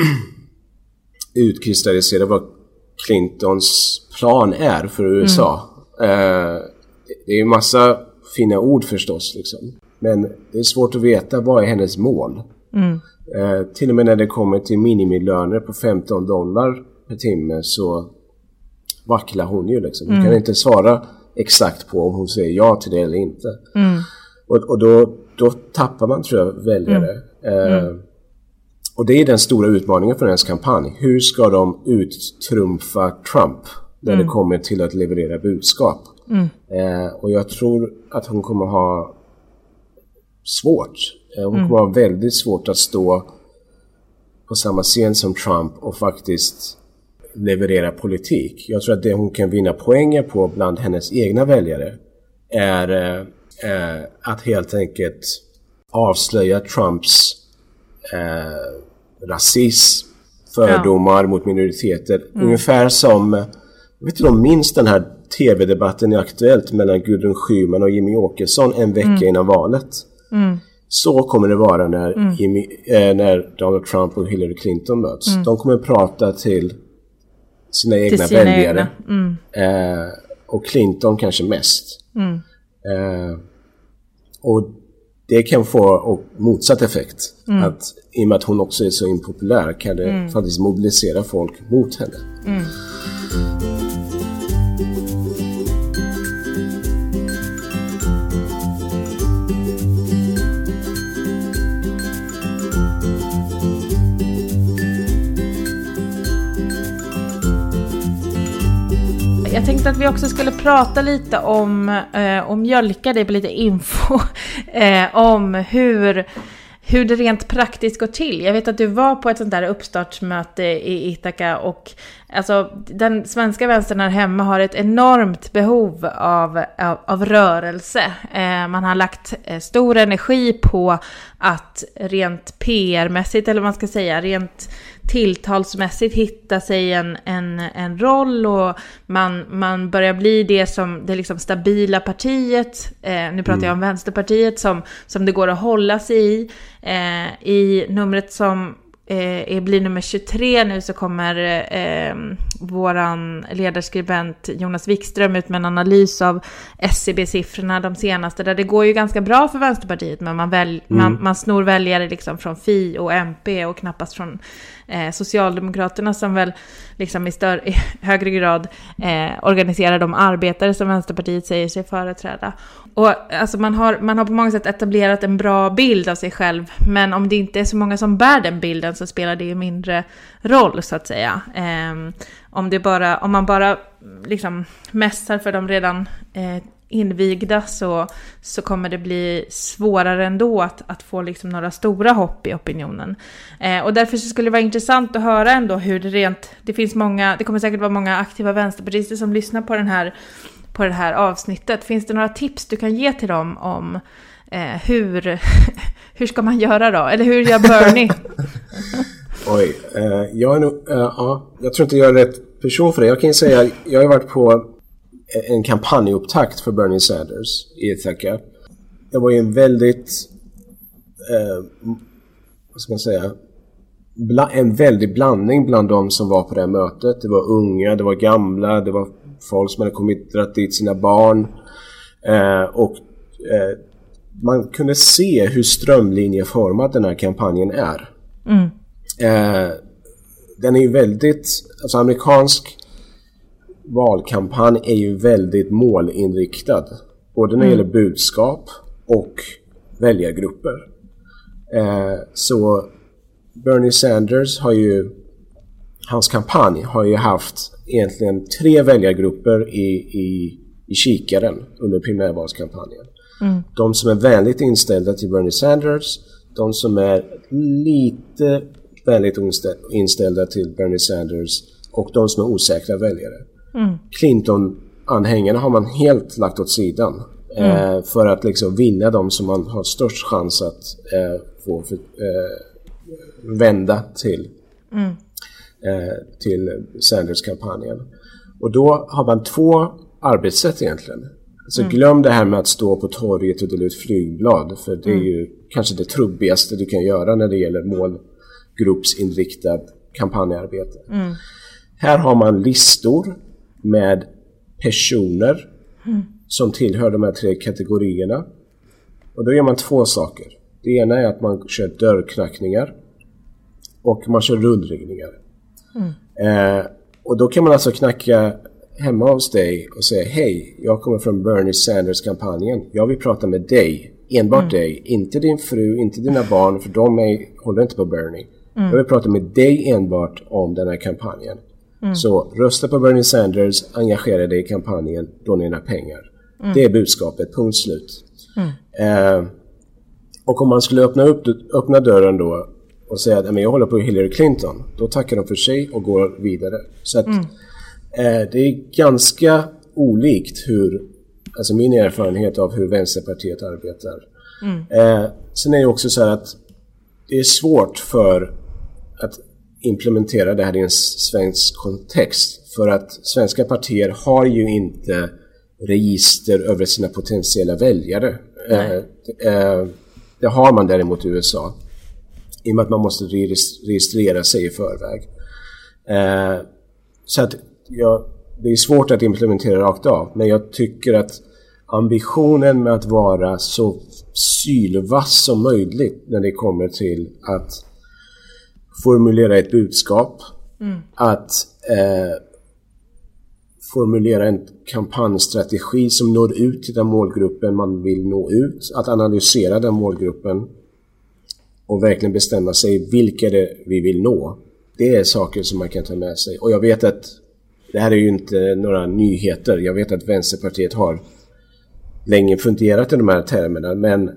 utkristallisera vad Clintons plan är för USA. Det är en massa fina ord förstås liksom. Men det är svårt att veta vad är hennes mål. Till och med när det kommer till minimilöner på $15 per timme så vacklar hon ju liksom. Hon kan inte svara exakt på om hon säger ja till det eller inte. Och då tappar man, tror jag, väljare. Och det är den stora utmaningen för hennes kampanj. Hur ska de uttrumfa Trump när det kommer till att leverera budskap? Och jag tror att hon kommer ha svårt. Hon kommer ha väldigt svårt att stå på samma scen som Trump och faktiskt leverera politik. Jag tror att det hon kan vinna poänger på bland hennes egna väljare är att helt enkelt avslöja Trumps rasism, fördomar mot minoriteter. Ungefär som, jag vet inte om minst den här tv-debatten är aktuellt mellan Gudrun Schyman och Jimmy Åkesson en vecka innan valet. Så kommer det vara när Donald Trump och Hillary Clinton möts. De kommer prata till sina egna väljare. Och Clinton kanske mest. Och det kan få motsatt effekt. Att i och med att hon också är så impopulär kan det faktiskt mobilisera folk mot henne. Jag tänkte att vi också skulle prata lite om mjölka dig på lite info om hur det rent praktiskt går till. Jag vet att du var på ett sånt där uppstartsmöte i Ithaka, och alltså den svenska vänstern här hemma har ett enormt behov av rörelse. Man har lagt stor energi på att rent PR-mässigt, eller vad man ska säga, rent tilltalsmässigt hitta sig en roll, och man börjar bli det liksom stabila partiet. Nu pratar jag om Vänsterpartiet som det går att hålla sig i numret som blir nummer 23 nu, så kommer våran ledarskribent Jonas Wikström ut med en analys av SCB-siffrorna, de senaste, där det går ju ganska bra för Vänsterpartiet, men man snor väljare liksom från Fi och MP och knappast från Socialdemokraterna, som väl liksom i högre grad organiserar de arbetare som Vänsterpartiet säger sig företräda. Och alltså man har på många sätt etablerat en bra bild av sig själv, men om det inte är så många som bär den bilden så spelar det ju mindre roll, så att säga. Om man bara liksom mässar för de redan invigda, så kommer det bli svårare ändå att få liksom några stora hopp i opinionen. Och därför så skulle det vara intressant att höra ändå hur det kommer säkert vara många aktiva vänsterpartister som lyssnar på den här på det här avsnittet. Finns det några tips du kan ge till dem om hur ska man göra då? Eller hur gör Bernie? Oj, jag tror inte jag är rätt person för det. Jag kan säga, jag har varit på en kampanjupptakt för Bernie Sanders i Ithaca. Det var ju en väldigt, vad ska man säga, en väldig blandning bland de som var på det här mötet. Det var unga, det var gamla, det var folk som hade dratt dit sina barn. Man kunde se hur strömlinjeformad den här kampanjen är. Den är ju väldigt, alltså amerikansk valkampanj är ju väldigt målinriktad. Både när det gäller budskap och väljargrupper. Så Bernie Sanders har ju, hans kampanj har ju haft egentligen 3 väljargrupper i kikaren under primärvalskampanjen. De som är vänligt inställda till Bernie Sanders, de som är lite vänligt inställda till Bernie Sanders och de som är osäkra väljare. Clinton-anhängarna har man helt lagt åt sidan för att liksom vinna dem som man har störst chans att få vända till Sanders-kampanjen. Och då har man 2 arbetssätt egentligen. Så glöm det här med att stå på torget och dela ut flygblad, för det är ju kanske det trubbigaste du kan göra när det gäller målgruppsinriktad kampanjarbete. Här har man listor med personer som tillhör de här 3 kategorierna. Och då gör man 2 saker. Det ena är att man kör dörrknackningar och man kör rundringningar. Och då kan man alltså knacka hemma hos dig och säga: hej, jag kommer från Bernie Sanders-kampanjen. Jag vill prata med dig, enbart dig. Inte din fru, inte dina barn, för de håller inte på Bernie. Jag vill prata med dig enbart om den här kampanjen. Så rösta på Bernie Sanders, engagera dig i kampanjen, donera pengar. Det är budskapet, punkt slut. Och om man skulle öppna dörren då och säga att jag håller på Hillary Clinton, då tackar de för sig och går vidare. Så att det är ganska olikt alltså min erfarenhet av hur Vänsterpartiet arbetar. Sen är det också så här att det är svårt för att implementera det här i en svensk kontext, för att svenska partier har ju inte register över sina potentiella väljare. Det har man däremot i USA, i och med att man måste registrera sig i förväg. Så att det är svårt att implementera rakt av, men jag tycker att ambitionen med att vara så sylvass som möjligt när det kommer till att formulera ett budskap, att formulera en kampanjstrategi som når ut till den målgruppen man vill nå ut, att analysera den målgruppen och verkligen bestämma sig vilka det vi vill nå. Det är saker som man kan ta med sig. Och jag vet att det här är ju inte några nyheter. Jag vet att Vänsterpartiet har länge funderat i de här termerna, men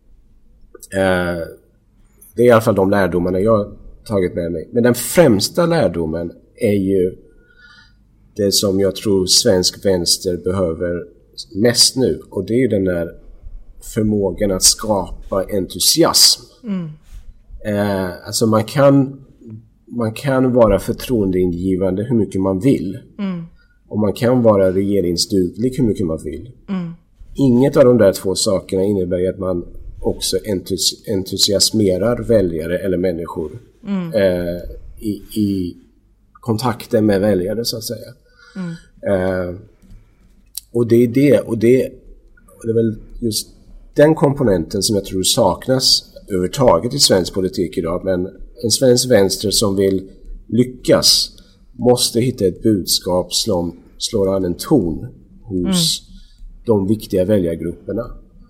det är i alla fall de lärdomarna jag tagit med mig. Men den främsta lärdomen är ju det som jag tror svensk vänster behöver mest nu, och det är ju den där förmågan att skapa entusiasm. Alltså man kan vara förtroendeingivande hur mycket man vill, och man kan vara regeringsduglig hur mycket man vill. Inget av de där 2 sakerna innebär att man också entusiasmerar väljare eller människor i kontakten med väljare, så att säga. Och det är väl just den komponenten som jag tror saknas överhuvudtaget i svensk politik idag. Men en svensk vänster som vill lyckas måste hitta ett budskap som slår an en ton hos de viktiga väljargrupperna.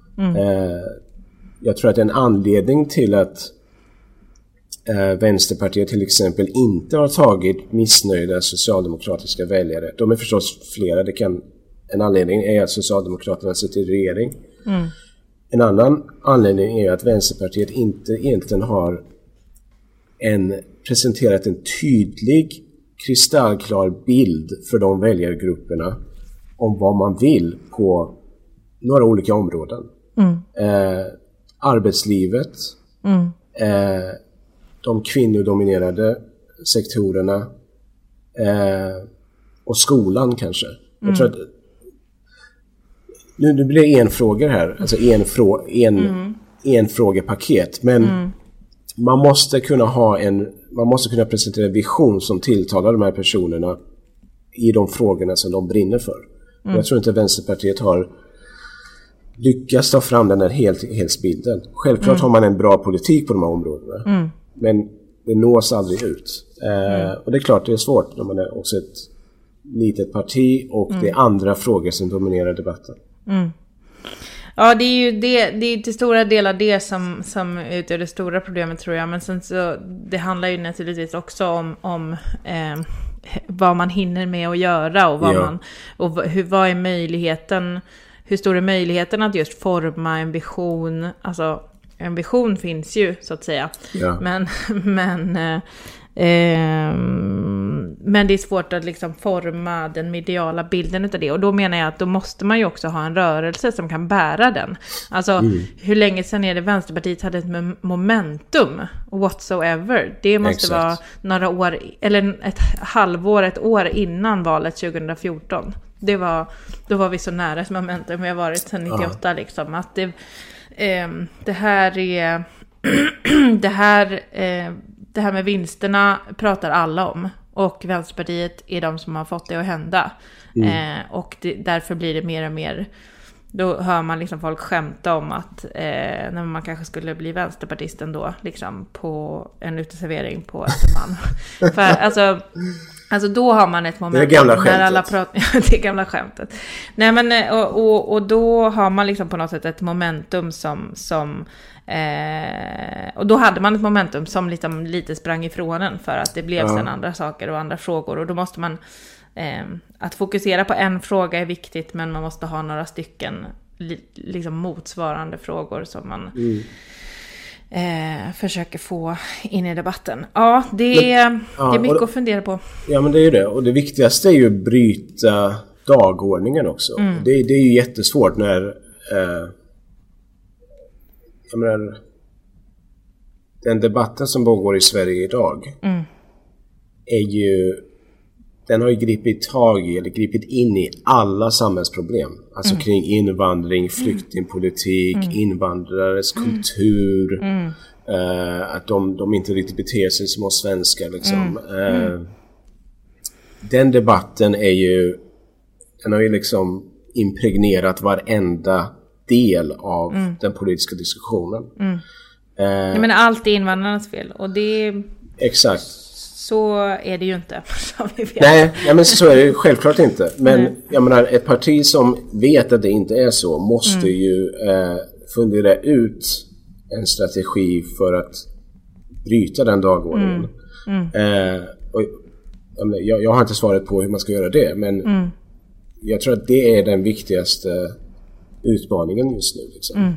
Jag tror att en anledning till att Vänsterpartiet till exempel inte har tagit missnöjda socialdemokratiska väljare, de är förstås flera. En anledning är att Socialdemokraterna sitter i regering. En annan anledning är att Vänsterpartiet inte egentligen har presenterat en tydlig, kristallklar bild för de väljargrupperna om vad man vill på några olika områden. Arbetslivet, de kvinnodominerade sektorerna och skolan kanske. Jag tror att nu blir det enfrågor här, alltså en frågepaket, men man måste kunna presentera en vision som tilltalar de här personerna i de frågorna som de brinner för. Jag tror inte Vänsterpartiet har lyckats ta fram den här helhetsbilden. Självklart har man en bra politik på de här områdena, men det nås aldrig ut. Och det är klart det är svårt när man är också ett litet parti och det är andra frågor som dominerar debatten. Ja, det är ju det är till stora delar det som utgör det stora problemet, tror jag. Men sen så, det handlar ju naturligtvis också om vad man hinner med att göra och vad är möjligheten, hur stor är möjligheten att just forma en vision. Alltså en vision finns ju, så att säga. Ja. Men det är svårt att liksom forma den mediala bilden utav det. Och då menar jag att då måste man ju också ha en rörelse som kan bära den. Alltså hur länge sedan är det Vänsterpartiet hade ett momentum whatsoever? Det måste vara några år, eller ett halvår, ett år innan valet 2014. Då var vi så nära ett momentum. Vi har varit sedan 98 liksom. Att det här är det här med vinsterna pratar alla om. Och Vänsterpartiet är de som har fått det att hända. Och därför blir det mer och mer. Då hör man liksom folk skämta om att när man kanske skulle bli vänsterpartisten då. Liksom på en uteservering på Östermalm. För alltså då har man ett moment. Det är gamla skämtet. När alla det är gamla skämtet. Nej, men, och då har man liksom på något sätt ett momentum som och då hade man ett momentum som liksom lite sprang ifrån en, för att det blev sen andra saker och andra frågor. Och då måste man att fokusera på en fråga är viktigt, men man måste ha några stycken liksom motsvarande frågor som man försöker få in i debatten. Ja, det är mycket att fundera på. Ja, men det är ju det. Och det viktigaste är ju att bryta dagordningen också. Det är ju jättesvårt när jag menar, den debatten som pågår i Sverige idag är ju, den har ju gripit in i alla samhällsproblem. Alltså kring invandring, flyktingpolitik, invandrares kultur, att de inte riktigt beter sig som oss svenskar liksom. Den debatten den har ju liksom impregnerat varenda del av den politiska diskussionen. Jag menar, allt är invandrarnas fel, och det exakt. Så är det ju inte, som vi vet. Nej, men så är det självklart inte. Men jag menar, ett parti som vet att det inte är så måste ju fundera ut en strategi för att bryta den dagordningen. Och jag har inte svaret på hur man ska göra det, men jag tror att det är den viktigaste utmaningen just nu liksom.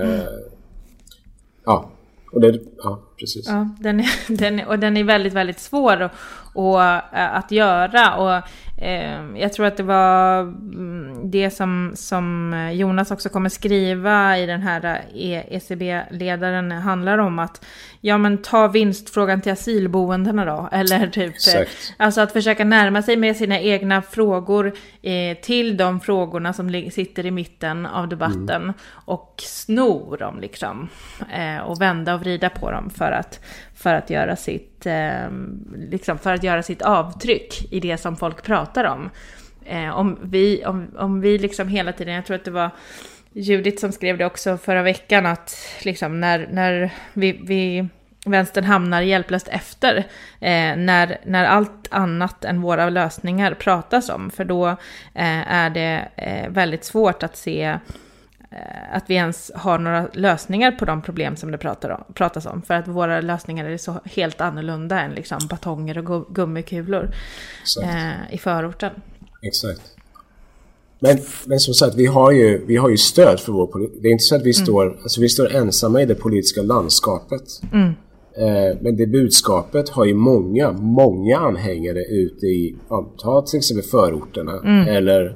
Precis. Ja, den är väldigt, väldigt svår att göra, och jag tror att det var det som Jonas också kommer skriva i den här ECB-ledaren handlar om, att ta vinstfrågan till asylboendena då, eller typ alltså att försöka närma sig med sina egna frågor till de frågorna som sitter i mitten av debatten och snor dem liksom, och vända och vrida på dem för att göra sitt för att göra sitt avtryck i det som folk pratar om. Om vi liksom hela tiden, jag tror att det var Judith som skrev det också förra veckan, att liksom när vi vänstern hamnar hjälplöst efter när allt annat än våra lösningar pratas om, för då är det väldigt svårt att se att vi ens har några lösningar på de problem som det pratas om, för att våra lösningar är så helt annorlunda än liksom batonger och gummikulor i förorten. Exakt. Men som sagt, vi har ju stöd för vår politik. Det är inte så att vi står ensamma i det politiska landskapet. Men det budskapet har ju många anhängare ute i, ta till exempel förorterna, eller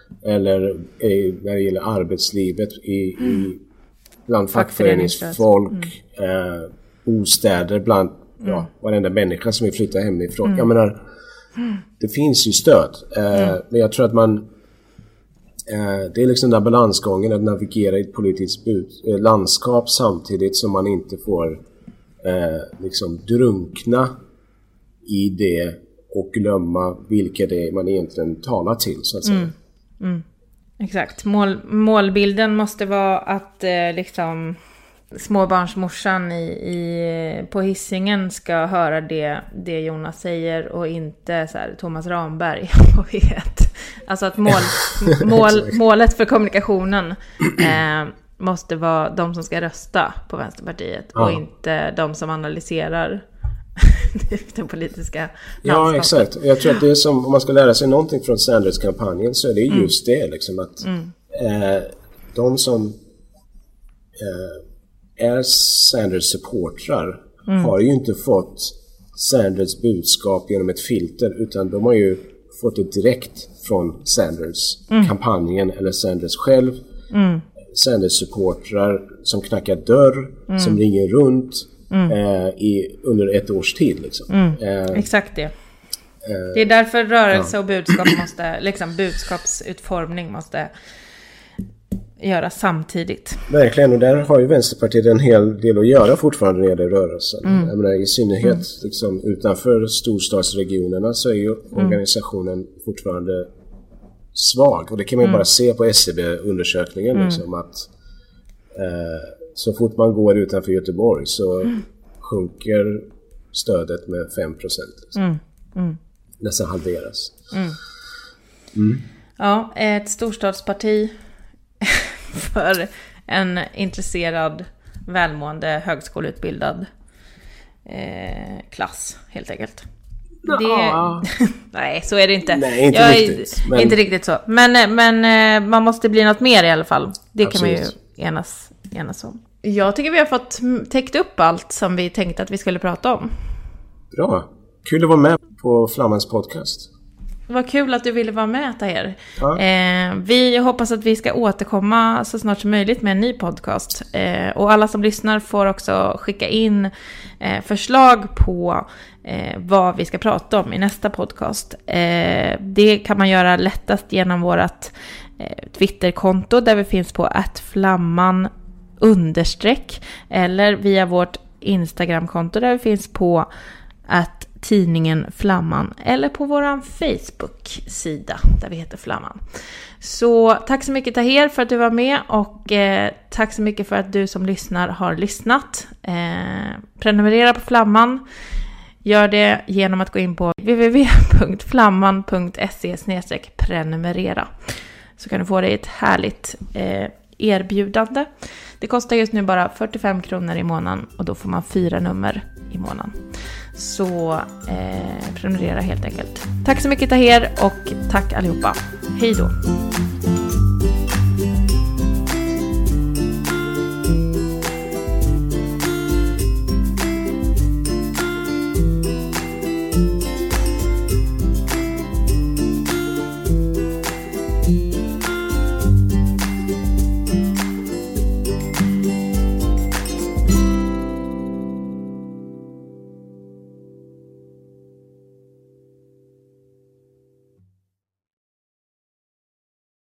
eller när det gäller arbetslivet bland fackföreningsfolk, bostäder, bland varenda människa som vill flytta hemifrån. Jag menar, det finns ju stöd. Men jag tror att det är liksom den balansgången att navigera i ett politiskt landskap samtidigt som man inte får liksom drunkna i det och glömma vilka det är man egentligen talar till, så att säga. Exakt. Målbilden måste vara att liksom småbarnsmorsan på Hisingen ska höra det Jonas säger och inte så här, Thomas Ramberg på vet. Alltså att målet för kommunikationen måste vara de som ska rösta på Vänsterpartiet och inte de som analyserar den politiska landskapet. Ja, exakt. Jag tror att det är som, om man ska lära sig någonting från Sanders-kampanjen, så är det just det liksom, att de som är Sanders-supportrar har ju inte fått Sanders budskap genom ett filter, utan de har ju fått det direkt från Sanders-kampanjen eller Sanders själv. Sanders-supportrar som knackar dörr, som ringer runt under ett års tid liksom. Exakt det. Det är därför rörelse och budskap måste, liksom budskapsutformning måste göras samtidigt. Verkligen, och där har ju Vänsterpartiet en hel del att göra fortfarande när det gäller rörelsen. Jag menar, i synnerhet liksom, utanför storstadsregionerna så är ju organisationen fortfarande svag. Och det kan man ju bara se på SCB-undersökningen liksom, att så fort man går utanför Göteborg så sjunker stödet med 5%. Liksom. Nästan halveras. Ja, ett storstadsparti för en intresserad, välmående, högskoleutbildad klass, helt enkelt. Nej, så är det inte. Nej, inte riktigt. Men... Inte riktigt så. Men man måste bli något mer i alla fall. Det Absolut. Kan man ju enas om. Jag tycker vi har fått täckt upp allt som vi tänkte att vi skulle prata om. Bra. Kul att vara med på Flammans podcast. Vad kul att du ville vara med, Taher. Ja. Vi hoppas att vi ska återkomma så snart som möjligt med en ny podcast. Och alla som lyssnar får också skicka in förslag på vad vi ska prata om i nästa podcast. Det kan man göra lättast genom vårt Twitterkonto där vi finns på @flamman_ eller via vårt Instagramkonto där vi finns på tidningen Flamman, eller på våran Facebook-sida där vi heter Flamman. Så tack så mycket, Taher, för att du var med, och tack så mycket för att du som lyssnar har lyssnat. Prenumerera på Flamman. Gör det genom att gå in på www.flamman.se/prenumerera. Så kan du få dig ett härligt erbjudande. Det kostar just nu bara 45 kronor i månaden, och då får man 4 nummer i månaden. Så prenumerera helt enkelt. Tack så mycket, Taher, och tack allihopa. Hej då!